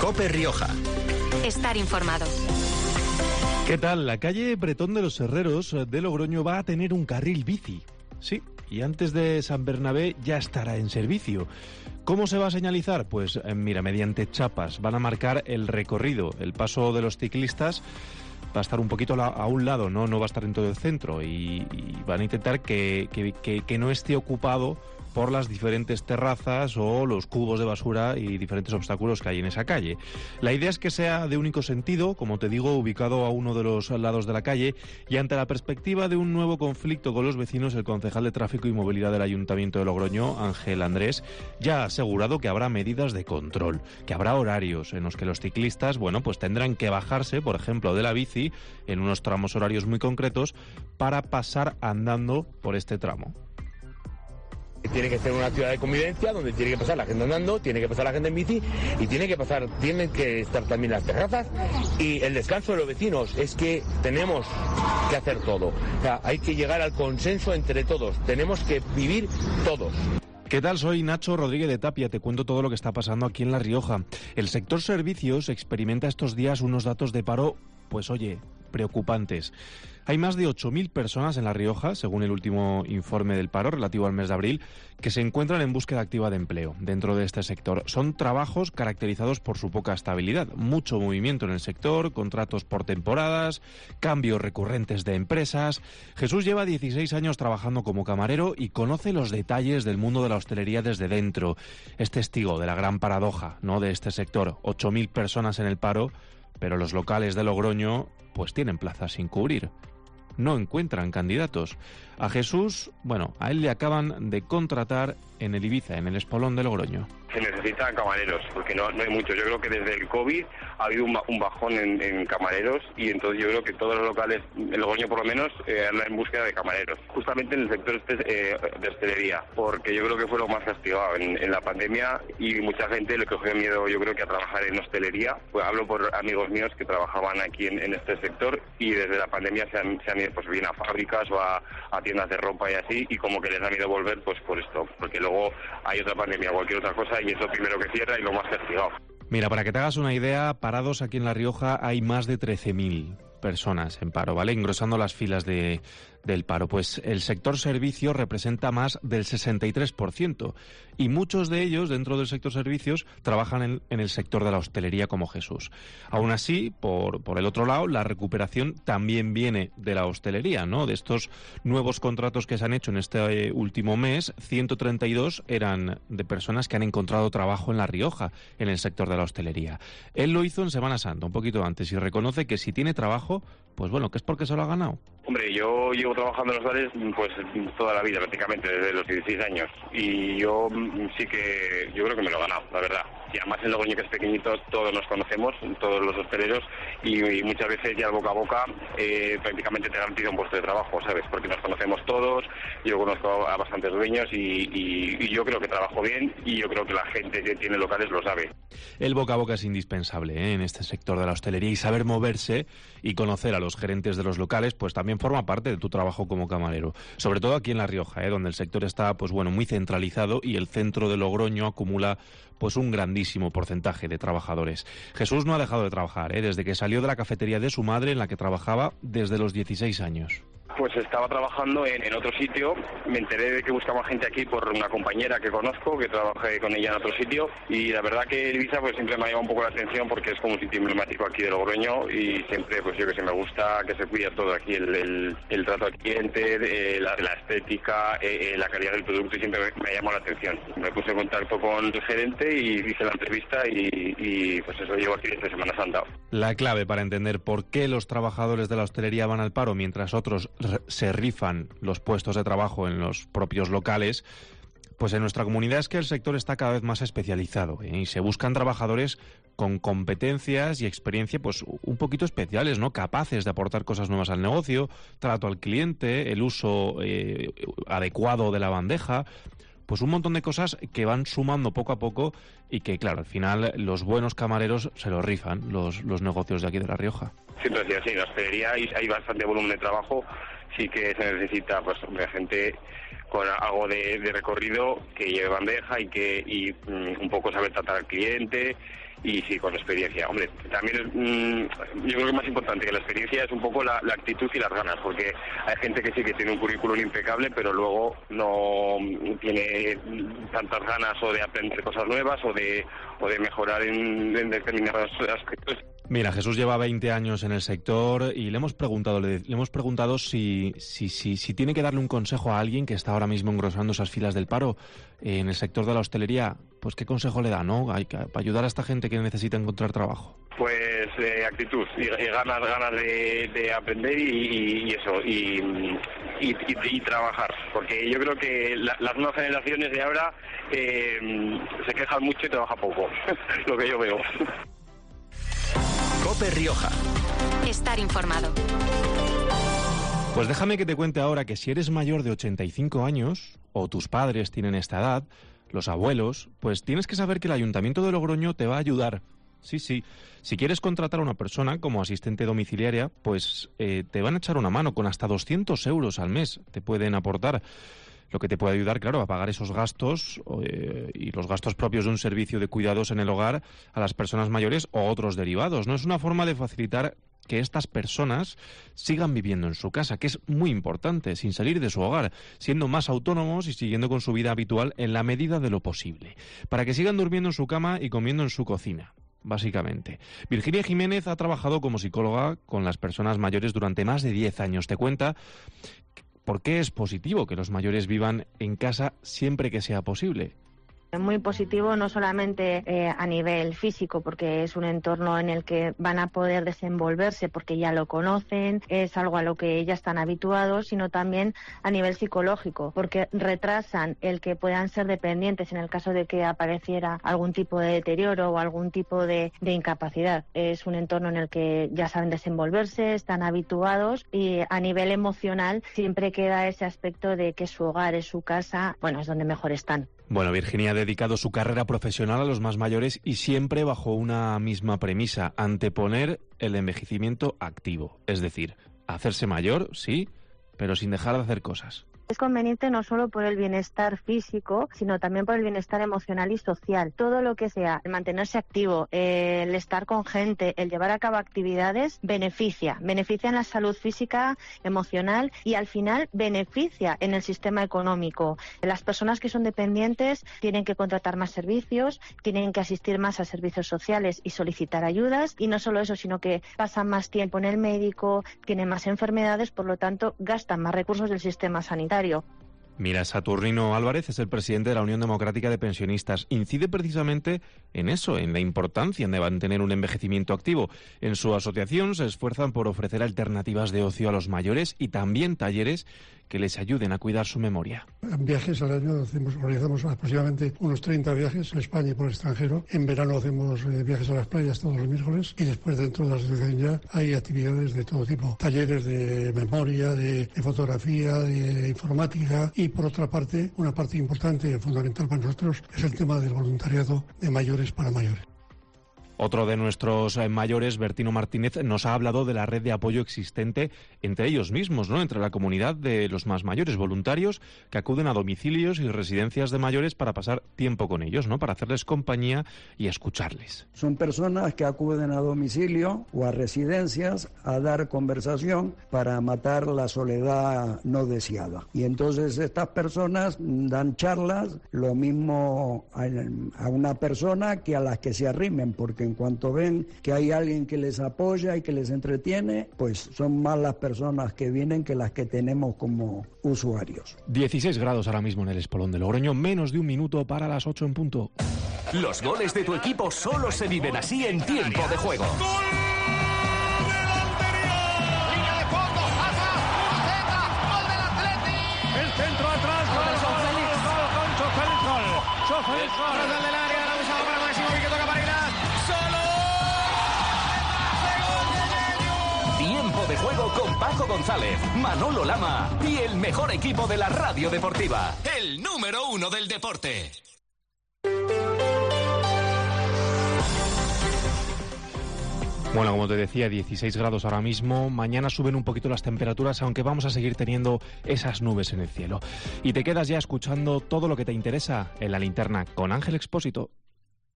COPE Rioja. Estar informado. ¿Qué tal? La calle Bretón de los Herreros de Logroño va a tener un carril bici. Sí, y antes de San Bernabé ya estará en servicio. ¿Cómo se va a señalizar? Pues mira, mediante chapas. Van a marcar el recorrido, el paso de los ciclistas. Va a estar un poquito a un lado, no va a estar en todo el centro. Y van a intentar que no esté ocupado por las diferentes terrazas o los cubos de basura y diferentes obstáculos que hay en esa calle. La idea es que sea de único sentido, como te digo, ubicado a uno de los lados de la calle, y ante la perspectiva de un nuevo conflicto con los vecinos, el concejal de Tráfico y Movilidad del Ayuntamiento de Logroño, Ángel Andrés, ya ha asegurado que habrá medidas de control, que habrá horarios en los que los ciclistas, pues tendrán que bajarse, por ejemplo, de la bici en unos tramos horarios muy concretos para pasar andando por este tramo. Tiene que ser una ciudad de convivencia donde tiene que pasar la gente andando, tiene que pasar la gente en bici y tienen que estar también las terrazas y el descanso de los vecinos. Es que tenemos que hacer todo. O sea, hay que llegar al consenso entre todos. Tenemos que vivir todos. ¿Qué tal? Soy Nacho Rodríguez de Tapia. Te cuento todo lo que está pasando aquí en La Rioja. El sector servicios experimenta estos días unos datos de paro, preocupantes. Hay más de 8.000 personas en La Rioja, según el último informe del paro relativo al mes de abril, que se encuentran en búsqueda activa de empleo dentro de este sector. Son trabajos caracterizados por su poca estabilidad, mucho movimiento en el sector, contratos por temporadas, cambios recurrentes de empresas. Jesús lleva 16 años trabajando como camarero y conoce los detalles del mundo de la hostelería desde dentro. Es testigo de la gran paradoja, de este sector. 8.000 personas en el paro, pero los locales de Logroño tienen plazas sin cubrir. No encuentran candidatos. A Jesús, a él le acaban de contratar en el Ibiza, en el Espolón de Logroño. Se necesitan camareros, porque no hay muchos. Yo creo que desde el COVID ha habido un bajón en camareros y entonces yo creo que todos los locales, en Logroño por lo menos, andan en búsqueda de camareros. Justamente en el sector de hostelería, porque yo creo que fue lo más castigado en la pandemia y mucha gente le cogió miedo, yo creo que a trabajar en hostelería. Hablo por amigos míos que trabajaban aquí en este sector y desde la pandemia se han ido bien a fábricas o a tiendas de ropa y así, y como que les da miedo volver por esto, porque luego hay otra pandemia o cualquier otra cosa y es lo primero que cierra y lo más castigado. Mira, para que te hagas una idea, parados aquí en La Rioja hay más de 13.000 personas en paro, ¿vale? Engrosando las filas del paro. Pues el sector servicios representa más del 63% y muchos de ellos dentro del sector servicios trabajan en el sector de la hostelería como Jesús. Aún así, por el otro lado, la recuperación también viene de la hostelería, ¿no? De estos nuevos contratos que se han hecho en este último mes, 132 eran de personas que han encontrado trabajo en La Rioja, en el sector de la hostelería. Él lo hizo en Semana Santa, un poquito antes, y reconoce que si tiene trabajo, que es porque se lo ha ganado. Hombre, yo llevo trabajando en los bares toda la vida, prácticamente, desde los 16 años. Y yo creo que me lo he ganado, la verdad. Y además en Logroño, que es pequeñito, todos nos conocemos, todos los hosteleros, y muchas veces ya el boca a boca prácticamente te garantiza un puesto de trabajo, ¿sabes? Porque nos conocemos todos, yo conozco a bastantes dueños y yo creo que trabajo bien y yo creo que la gente que tiene locales lo sabe. El boca a boca es indispensable en este sector de la hostelería y saber moverse y conocer a los gerentes de los locales también forma parte de tu trabajo como camarero. Sobre todo aquí en La Rioja, donde el sector está muy centralizado y el centro de Logroño acumula un grandísimo porcentaje de trabajadores. Jesús no ha dejado de trabajar desde que salió de la cafetería de su madre en la que trabajaba desde los 16 años. Pues estaba trabajando en otro sitio, me enteré de que buscaban gente aquí por una compañera que conozco, que trabajé con ella en otro sitio, y la verdad que Ibiza siempre me ha llamado un poco la atención porque es como un sitio emblemático aquí de Logroño y siempre me gusta que se cuida todo aquí, el trato al cliente, la estética, la calidad del producto, y siempre me ha llamado la atención. Me puse en contacto con el gerente y hice la entrevista y eso llevo aquí desde Semana Santa. La clave para entender por qué los trabajadores de la hostelería van al paro mientras otros se rifan los puestos de trabajo en los propios locales, en nuestra comunidad es que el sector está cada vez más especializado y se buscan trabajadores con competencias y experiencia un poquito especiales, ¿no? Capaces de aportar cosas nuevas al negocio, trato al cliente, el uso adecuado de la bandeja. Un montón de cosas que van sumando poco a poco y que, claro, al final los buenos camareros se los rifan los negocios de aquí de La Rioja. Siempre decía así, en la hostelería hay bastante volumen de trabajo, sí que se necesita de gente con algo de recorrido, que lleve bandeja y un poco saber tratar al cliente y sí, con experiencia. Hombre, también yo creo que más importante que la experiencia es un poco la actitud y las ganas, porque hay gente que sí que tiene un currículum impecable, pero luego no tiene tantas ganas o de aprender cosas nuevas o de mejorar en determinados aspectos. Mira, Jesús lleva 20 años en el sector y le hemos preguntado si tiene que darle un consejo a alguien que está ahora mismo engrosando esas filas del paro en el sector de la hostelería. Pues qué consejo le da, ¿no? Para ayudar a esta gente que necesita encontrar trabajo. Pues actitud y ganas de aprender y eso, y trabajar, porque yo creo que las nuevas generaciones de ahora se quejan mucho y trabajan poco, lo que yo veo. COPE Rioja. Estar informado. Pues déjame que te cuente ahora que si eres mayor de 85 años, o tus padres tienen esta edad, los abuelos, pues tienes que saber que el Ayuntamiento de Logroño te va a ayudar. Sí. Si quieres contratar a una persona como asistente domiciliaria, pues te van a echar una mano con hasta 200 euros al mes. Te pueden aportar, lo que te puede ayudar, claro, a pagar esos gastos y los gastos propios de un servicio de cuidados en el hogar a las personas mayores o otros derivados, ¿no? Es una forma de facilitar que estas personas sigan viviendo en su casa, que es muy importante, sin salir de su hogar, siendo más autónomos y siguiendo con su vida habitual en la medida de lo posible, para que sigan durmiendo en su cama y comiendo en su cocina, básicamente. Virginia Jiménez ha trabajado como psicóloga con las personas mayores durante más de 10 años. Te cuenta por qué es positivo que los mayores vivan en casa siempre que sea posible. Muy positivo, no solamente a nivel físico, porque es un entorno en el que van a poder desenvolverse porque ya lo conocen, es algo a lo que ya están habituados, sino también a nivel psicológico, porque retrasan el que puedan ser dependientes en el caso de que apareciera algún tipo de deterioro o algún tipo de incapacidad. Es un entorno en el que ya saben desenvolverse, están habituados y a nivel emocional siempre queda ese aspecto de que su hogar es su casa, bueno, es donde mejor están. Bueno, Virginia ha dedicado su carrera profesional a los más mayores y siempre bajo una misma premisa: anteponer el envejecimiento activo. Es decir, hacerse mayor, sí, pero sin dejar de hacer cosas. Es conveniente no solo por el bienestar físico, sino también por el bienestar emocional y social. Todo lo que sea el mantenerse activo, el estar con gente, el llevar a cabo actividades, beneficia en la salud física, emocional y al final beneficia en el sistema económico. Las personas que son dependientes tienen que contratar más servicios, tienen que asistir más a servicios sociales y solicitar ayudas, y no solo eso, sino que pasan más tiempo en el médico, tienen más enfermedades, por lo tanto gastan más recursos del sistema sanitario. Mira, Saturnino Álvarez es el presidente de la Unión Democrática de Pensionistas. Incide precisamente en eso, en la importancia de mantener un envejecimiento activo. En su asociación se esfuerzan por ofrecer alternativas de ocio a los mayores y también talleres que les ayuden a cuidar su memoria. En viajes al año realizamos aproximadamente unos 30 viajes en España y por el extranjero. En verano hacemos viajes a las playas todos los miércoles y después dentro de la asociación ya hay actividades de todo tipo. Talleres de memoria, de fotografía, de informática y por otra parte, una parte importante y fundamental para nosotros es el tema del voluntariado de mayores para mayores. Otro de nuestros mayores, Bertino Martínez, nos ha hablado de la red de apoyo existente entre ellos mismos, ¿no? Entre la comunidad de los más mayores, voluntarios que acuden a domicilios y residencias de mayores para pasar tiempo con ellos, ¿no? Para hacerles compañía y escucharles. Son personas que acuden a domicilio o a residencias a dar conversación para matar la soledad no deseada. Y entonces estas personas dan charlas, lo mismo a una persona que a las que se arrimen, porque en cuanto ven que hay alguien que les apoya y que les entretiene, pues son más las personas que vienen que las que tenemos como usuarios. 16 grados ahora mismo en el Espolón de Logroño, menos de un minuto para las 8 en punto. Los goles de tu equipo solo se viven así en tiempo de juego. El centro atrás, gol del área, la usado para Máximo y que toca para Iglás. Tiempo de juego con Paco González, Manolo Lama y el mejor equipo de la radio deportiva, el número 1 del deporte. Bueno, como te decía, 16 grados ahora mismo. Mañana suben un poquito las temperaturas, aunque vamos a seguir teniendo esas nubes en el cielo. Y te quedas ya escuchando todo lo que te interesa en La Linterna con Ángel Expósito.